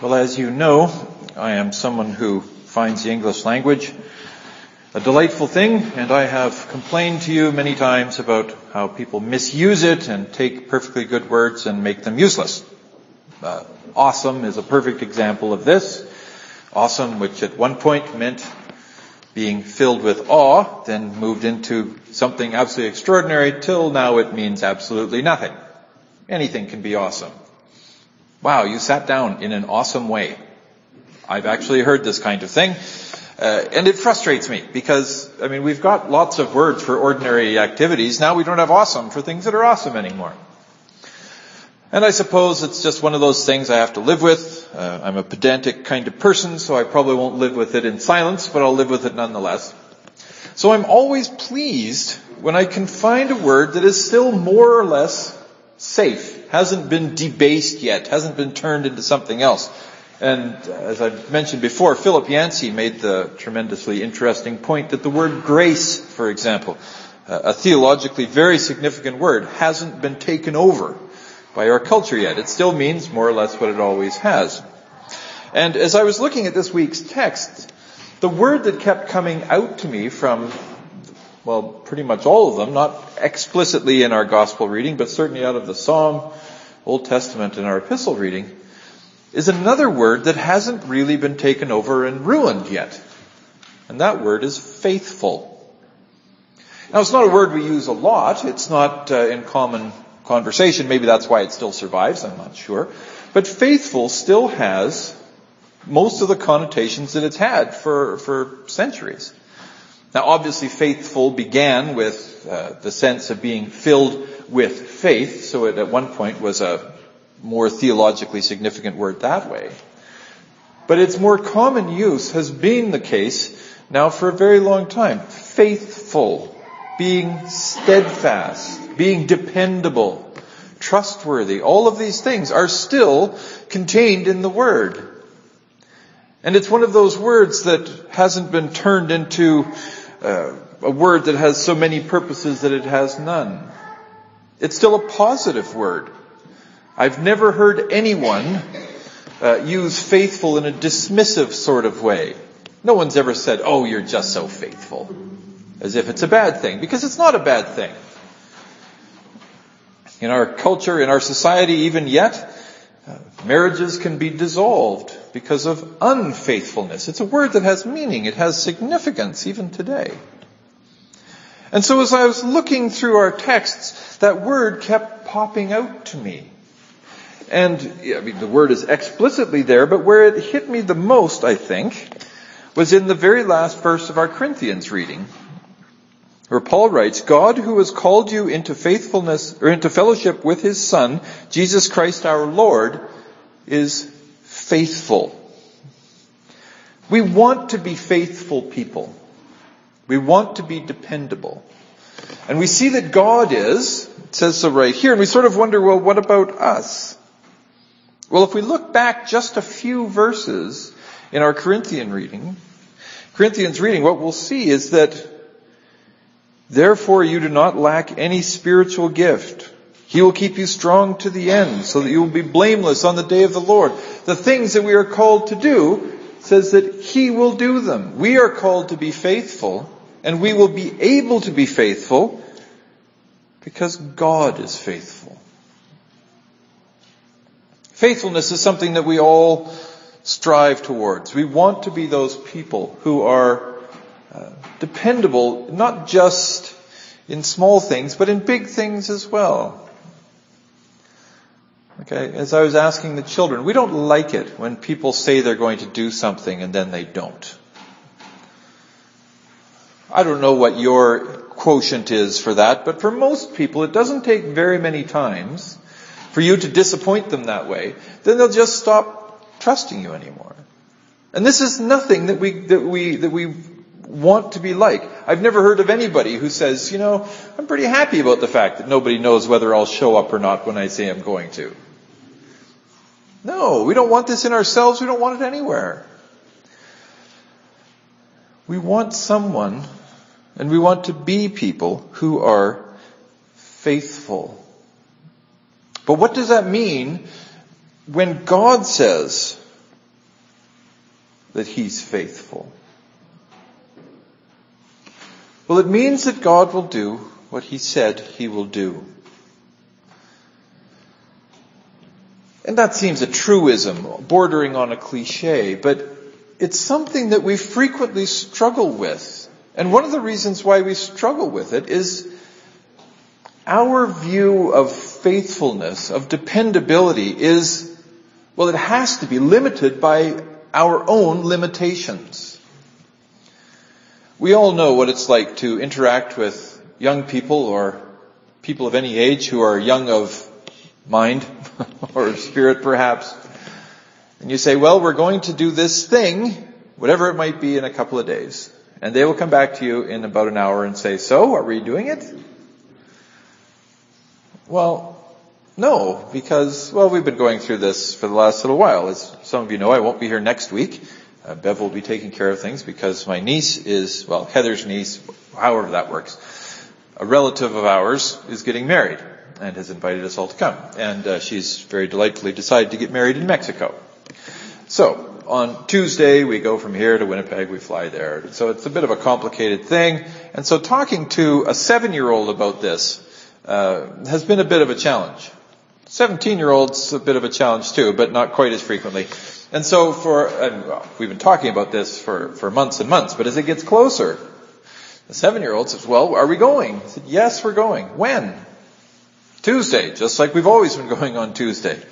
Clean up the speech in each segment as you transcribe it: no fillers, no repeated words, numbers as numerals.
Well, as you know, I am someone who finds the English language a delightful thing, and I have complained to you many times about how people misuse it and take perfectly good words and make them useless. Awesome is a perfect example of this. Awesome, which at one point meant being filled with awe, then moved into something absolutely extraordinary, till now it means absolutely nothing. Anything can be awesome. Wow, you sat down in an awesome way. I've actually heard this kind of thing. And it frustrates me because, we've got lots of words for ordinary activities. Now we don't have awesome for things that are awesome anymore. And I suppose it's just one of those things I have to live with. I'm a pedantic kind of person, so I probably won't live with it in silence, but I'll live with it nonetheless. So I'm always pleased when I can find a word that is still more or less safe, hasn't been debased yet, hasn't been turned into something else. And as I mentioned before, Philip Yancey made the tremendously interesting point that the word grace, for example, a theologically very significant word, hasn't been taken over by our culture yet. It still means more or less what it always has. And as I was looking at this week's text, the word that kept coming out to me from, pretty much all of them, not explicitly in our gospel reading, but certainly out of the Psalm, Old Testament, and our epistle reading, is another word that hasn't really been taken over and ruined yet. And that word is faithful. Now, it's not a word we use a lot. It's not in common conversation. Maybe that's why it still survives. I'm not sure. But faithful still has most of the connotations that it's had for centuries. Now, obviously, faithful began with the sense of being filled with faith. So it at one point was a more theologically significant word that way. But its more common use has been the case now for a very long time. Faithful, being steadfast, being dependable, trustworthy. All of these things are still contained in the word. And it's one of those words that hasn't been turned into a word that has so many purposes that it has none. It's still a positive word. I've never heard anyone use faithful in a dismissive sort of way. No one's ever said, "Oh, you're just so faithful," as if it's a bad thing, because it's not a bad thing. In our culture, in our society, even yet, marriages can be dissolved because of unfaithfulness. It's a word that has meaning. It has significance even today. And so as I was looking through our texts, that word kept popping out to me. And the word is explicitly there, but where it hit me the most, I think, was in the very last verse of our Corinthians reading, where Paul writes, "God, who has called you into faithfulness or into fellowship with his Son, Jesus Christ our Lord, is faithful." We want to be faithful people. We want to be dependable. And we see that God is, it says so right here, and we sort of wonder, well, what about us? Well, if we look back just a few verses in our Corinthians reading, what we'll see is that, "Therefore you do not lack any spiritual gift. He will keep you strong to the end, so that you will be blameless on the day of the Lord." The things that we are called to do, says that He will do them. We are called to be faithful, and we will be able to be faithful because God is faithful. Faithfulness is something that we all strive towards. We want to be those people who are dependable, not just in small things, but in big things as well. Okay, as I was asking the children, we don't like it when people say they're going to do something and then they don't. I don't know what your quotient is for that, but for most people it doesn't take very many times for you to disappoint them that way. Then they'll just stop trusting you anymore. And this is nothing that we want to be like. I've never heard of anybody who says, I'm pretty happy about the fact that nobody knows whether I'll show up or not when I say I'm going to. No, we don't want this in ourselves. We don't want it anywhere. We want someone, and we want to be people who are faithful. But what does that mean when God says that He's faithful? Well, it means that God will do what He said He will do. And that seems a truism, bordering on a cliche, but it's something that we frequently struggle with. And one of the reasons why we struggle with it is our view of faithfulness, of dependability is, well, it has to be limited by our own limitations. We all know what it's like to interact with young people or people of any age who are young of mind or spirit perhaps. And you say, well, we're going to do this thing, whatever it might be, in a couple of days. And they will come back to you in about an hour and say, so, are we doing it? Well, no, because, well, we've been going through this for the last little while. As some of you know, I won't be here next week. Bev will be taking care of things because my niece is, well, Heather's niece, however that works, a relative of ours is getting married and has invited us all to come. And she's very delightfully decided to get married in Mexico. So, on Tuesday, we go from here to Winnipeg, we fly there. So it's a bit of a complicated thing. And so talking to a 7-year-old about this has been a bit of a challenge. 17-year-old's a bit of a challenge too, but not quite as frequently. And so we've been talking about this for months and months, but as it gets closer, the 7-year-old says, well, are we going? I said, yes, we're going. When? Tuesday, just like we've always been going on Tuesday.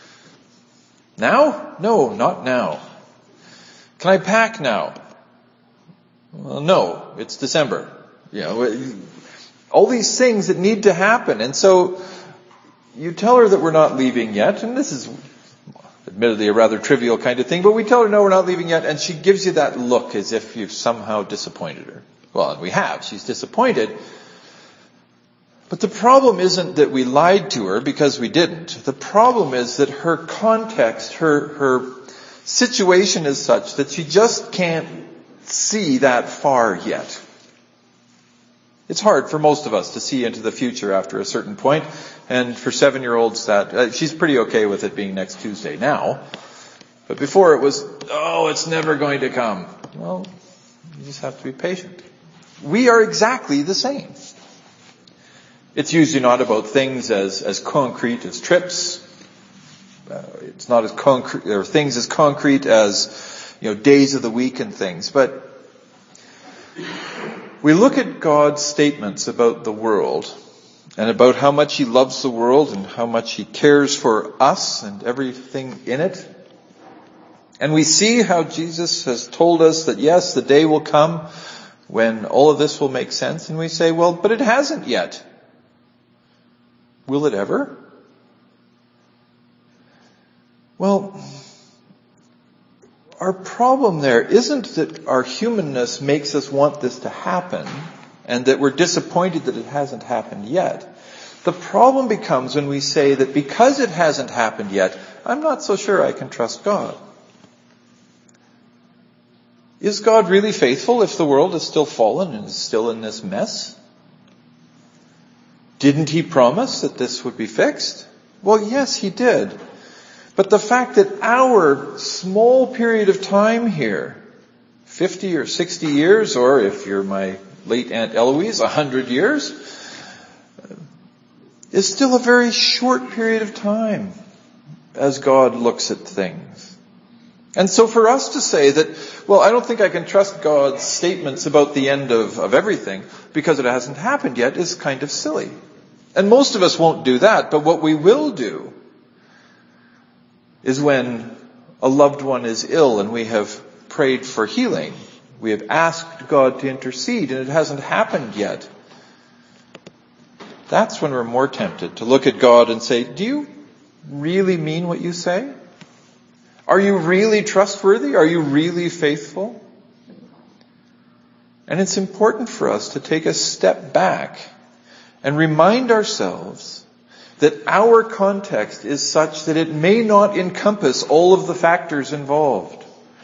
Now? No, not now. Can I pack now? Well, no, it's December. You know, all these things that need to happen. And so you tell her that we're not leaving yet, and this is admittedly a rather trivial kind of thing, but we tell her, no, we're not leaving yet, and she gives you that look as if you've somehow disappointed her. Well, and we have. She's disappointed. But the problem isn't that we lied to her, because we didn't. The problem is that her context, her situation is such that she just can't see that far yet. It's hard for most of us to see into the future after a certain point. And for 7-year-olds, that she's pretty okay with it being next Tuesday now. But before it was, oh, it's never going to come. Well, you just have to be patient. We are exactly the same. It's usually not about things as concrete as trips. It's not as concrete, or things as concrete as, days of the week and things. But we look at God's statements about the world and about how much He loves the world and how much He cares for us and everything in it. And we see how Jesus has told us that yes, the day will come when all of this will make sense. And we say, well, but it hasn't yet. Will it ever? Well, our problem there isn't that our humanness makes us want this to happen and that we're disappointed that it hasn't happened yet. The problem becomes when we say that because it hasn't happened yet, I'm not so sure I can trust God. Is God really faithful if the world is still fallen and is still in this mess? Didn't He promise that this would be fixed? Well, yes, He did. But the fact that our small period of time here, 50 or 60 years, or if you're my late Aunt Eloise, 100 years, is still a very short period of time as God looks at things. And so for us to say that, well, I don't think I can trust God's statements about the end of everything because it hasn't happened yet is kind of silly. And most of us won't do that, but what we will do is when a loved one is ill and we have prayed for healing, we have asked God to intercede and it hasn't happened yet. That's when we're more tempted to look at God and say, do you really mean what you say? Are you really trustworthy? Are you really faithful? And it's important for us to take a step back and remind ourselves that our context is such that it may not encompass all of the factors involved.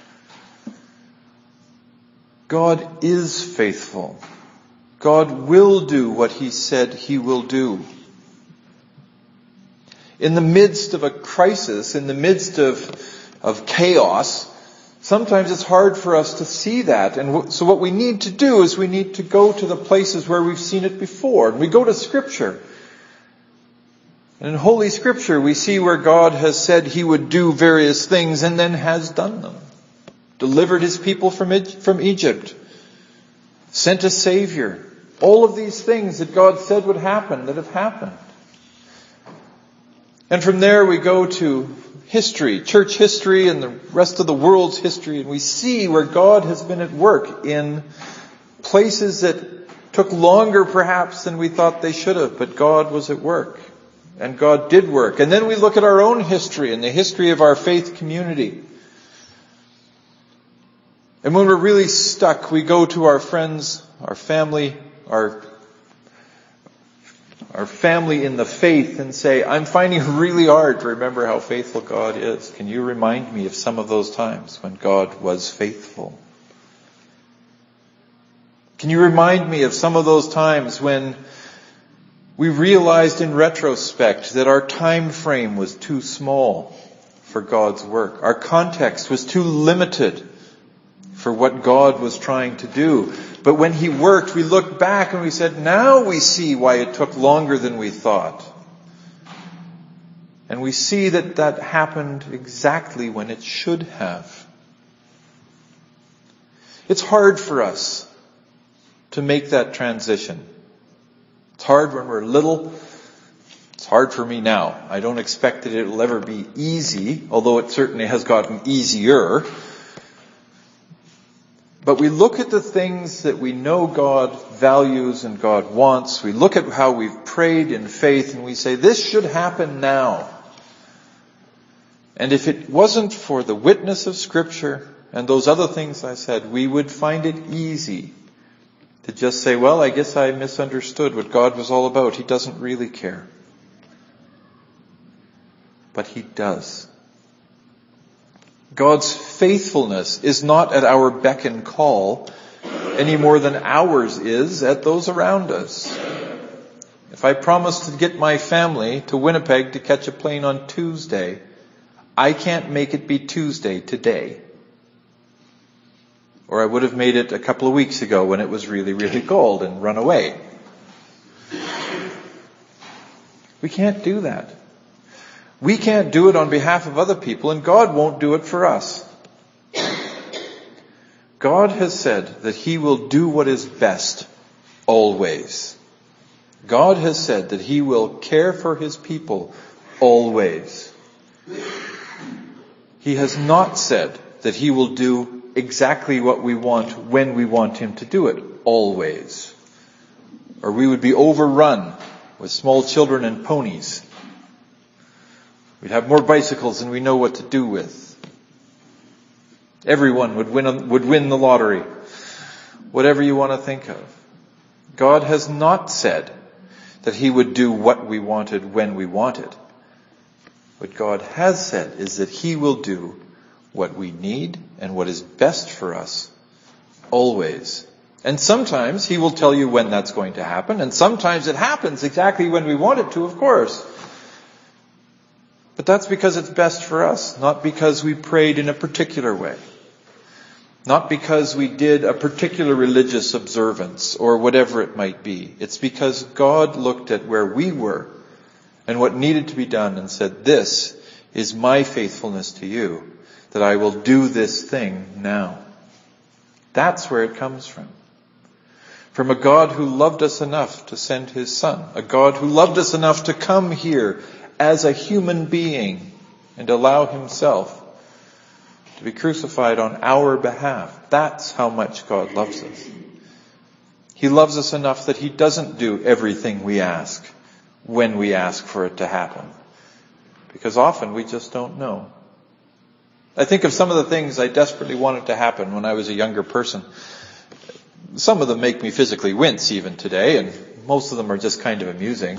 God is faithful. God will do what He said He will do. In the midst of a crisis, in the midst of chaos, Sometimes it's hard for us to see that. And so what we need to do is we need to go to the places where we've seen it before. And we go to Scripture. And in Holy Scripture, we see where God has said He would do various things and then has done them. Delivered His people from Egypt. Sent a Savior. All of these things that God said would happen, that have happened. And from there we go to history, church history and the rest of the world's history, and we see where God has been at work in places that took longer perhaps than we thought they should have, but God was at work. And God did work. And then we look at our own history and the history of our faith community. And when we're really stuck, we go to our friends, our family, our family in the faith and say, I'm finding it really hard to remember how faithful God is. Can you remind me of some of those times when God was faithful? Can you remind me of some of those times when we realized in retrospect that our time frame was too small for God's work. Our context was too limited for what God was trying to do. But when He worked, we looked back and we said, now we see why it took longer than we thought. And we see that that happened exactly when it should have. It's hard for us to make that transition. It's hard when we're little. It's hard for me now. I don't expect that it will ever be easy, although it certainly has gotten easier. But we look at the things that we know God values and God wants. We look at how we've prayed in faith and we say, this should happen now. And if it wasn't for the witness of Scripture and those other things I said, we would find it easy to just say, well, I guess I misunderstood what God was all about. He doesn't really care. But He does. God's faithfulness is not at our beck and call any more than ours is at those around us. If I promise to get my family to Winnipeg to catch a plane on Tuesday, I can't make it be Tuesday today. Or I would have made it a couple of weeks ago when it was really, really cold and run away. We can't do that. We can't do it on behalf of other people, and God won't do it for us. God has said that He will do what is best always. God has said that He will care for His people always. He has not said that He will do exactly what we want when we want Him to do it always. Or we would be overrun with small children and ponies. We'd have more bicycles than we know what to do with. Everyone would win the lottery. Whatever you want to think of. God has not said that He would do what we wanted when we wanted. What God has said is that He will do what we need and what is best for us always. And sometimes He will tell you when that's going to happen, and sometimes it happens exactly when we want it to, of course. But that's because it's best for us, not because we prayed in a particular way. Not because we did a particular religious observance or whatever it might be. It's because God looked at where we were and what needed to be done and said, this is my faithfulness to you, that I will do this thing now. That's where it comes from. From a God who loved us enough to send His Son. A God who loved us enough to come here as a human being and allow Himself to be crucified on our behalf. That's how much God loves us. He loves us enough that He doesn't do everything we ask when we ask for it to happen. Because often we just don't know. I think of some of the things I desperately wanted to happen when I was a younger person. Some of them make me physically wince even today, and most of them are just kind of amusing.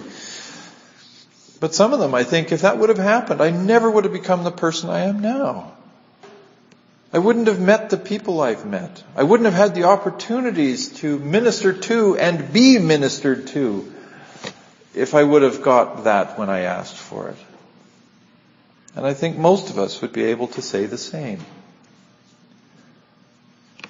But some of them, I think, if that would have happened, I never would have become the person I am now. I wouldn't have met the people I've met. I wouldn't have had the opportunities to minister to and be ministered to if I would have got that when I asked for it. And I think most of us would be able to say the same.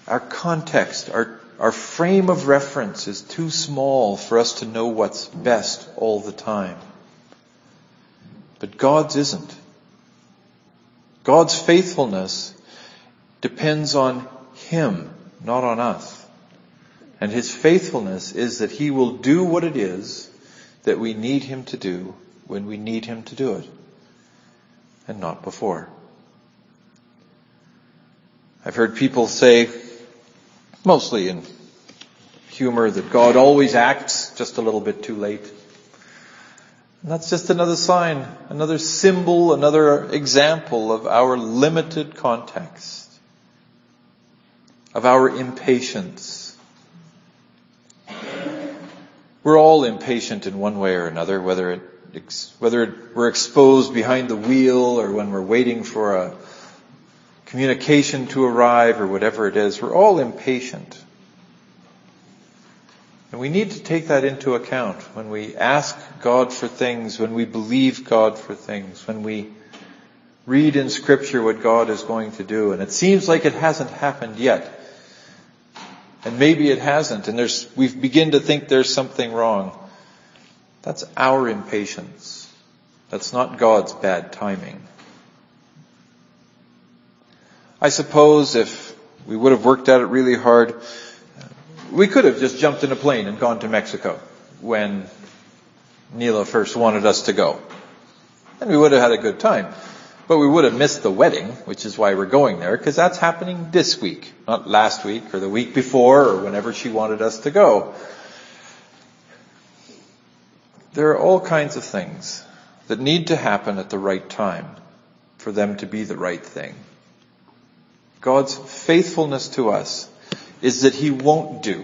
Our context, our frame of reference is too small for us to know what's best all the time. But God's isn't. God's faithfulness depends on Him, not on us. And His faithfulness is that He will do what it is that we need Him to do when we need Him to do it, and not before. I've heard people say, mostly in humor, that God always acts just a little bit too late. And that's just another sign, another symbol, another example of our limited context, of our impatience. We're all impatient in one way or another, whether we're exposed behind the wheel or when we're waiting for a communication to arrive or whatever it is. We're all impatient. And we need to take that into account when we ask God for things, when we believe God for things, when we read in Scripture what God is going to do. And it seems like it hasn't happened yet. And maybe it hasn't. And we begin to think there's something wrong. That's our impatience. That's not God's bad timing. I suppose if we would have worked at it really hard, we could have just jumped in a plane and gone to Mexico when Neela first wanted us to go. And we would have had a good time. But we would have missed the wedding, which is why we're going there, because that's happening this week, not last week or the week before or whenever she wanted us to go. There are all kinds of things that need to happen at the right time for them to be the right thing. God's faithfulness to us is that He won't do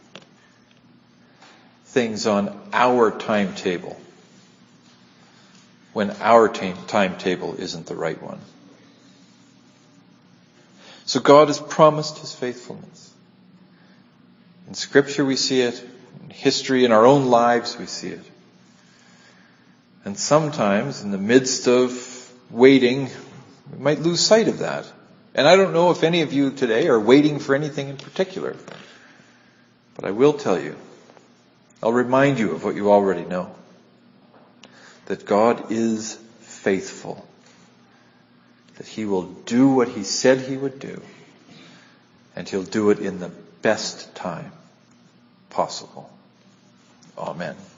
things on our timetable when our timetable isn't the right one. So God has promised His faithfulness. In Scripture we see it. In history, in our own lives we see it. And sometimes in the midst of waiting, we might lose sight of that. And I don't know if any of you today are waiting for anything in particular. But I will tell you, I'll remind you of what you already know. That God is faithful. That He will do what He said He would do. And He'll do it in the best time possible. Amen.